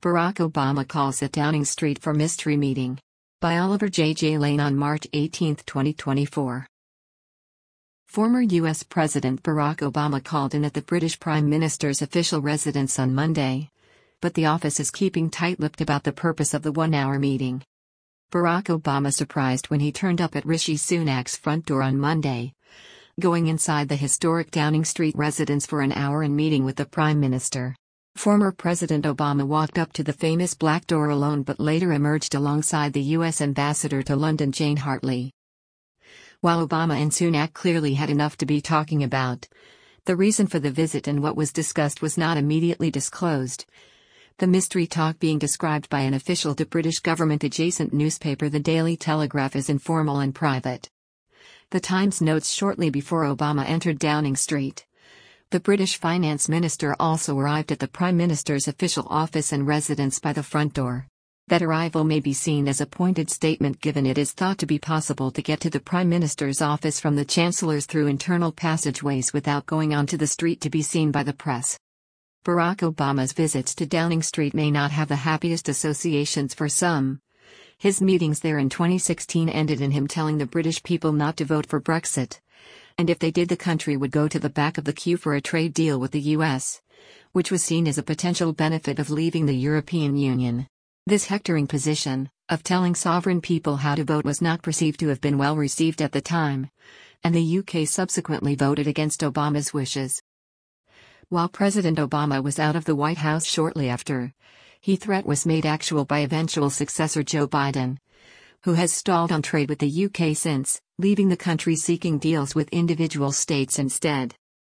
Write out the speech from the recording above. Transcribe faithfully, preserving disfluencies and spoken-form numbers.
Barack Obama calls at Downing Street for mystery meeting. By Oliver J. J. Lane on March eighteenth, twenty twenty-four. Former U S President Barack Obama called in at the British Prime Minister's official residence on Monday, but the office is keeping tight-lipped about the purpose of the one-hour meeting. Barack Obama surprised when he turned up at Rishi Sunak's front door on Monday, going inside the historic Downing Street residence for an hour and meeting with the Prime Minister. Former President Obama walked up to the famous black door alone but later emerged alongside the U S Ambassador to London Jane Hartley. While Obama and Sunak clearly had enough to be talking about, the reason for the visit and what was discussed was not immediately disclosed. The mystery talk being described by an official to British government-adjacent newspaper The Daily Telegraph as informal and private. The Times notes shortly before Obama entered Downing Street, the British Finance Minister also arrived at the Prime Minister's official office and residence by the front door. That arrival may be seen as a pointed statement given it is thought to be possible to get to the Prime Minister's office from the Chancellor's through internal passageways without going onto the street to be seen by the press. Barack Obama's visits to Downing Street may not have the happiest associations for some. His meetings there in twenty sixteen ended in him telling the British people not to vote for Brexit, and if they did the country would go to the back of the queue for a trade deal with the U S, which was seen as a potential benefit of leaving the European Union. This hectoring position, of telling sovereign people how to vote, was not perceived to have been well received at the time, and the U K subsequently voted against Obama's wishes. While President Obama was out of the White House shortly after, his threat was made actual by eventual successor Joe Biden, who has stalled on trade with the U K since, leaving the country seeking deals with individual states instead.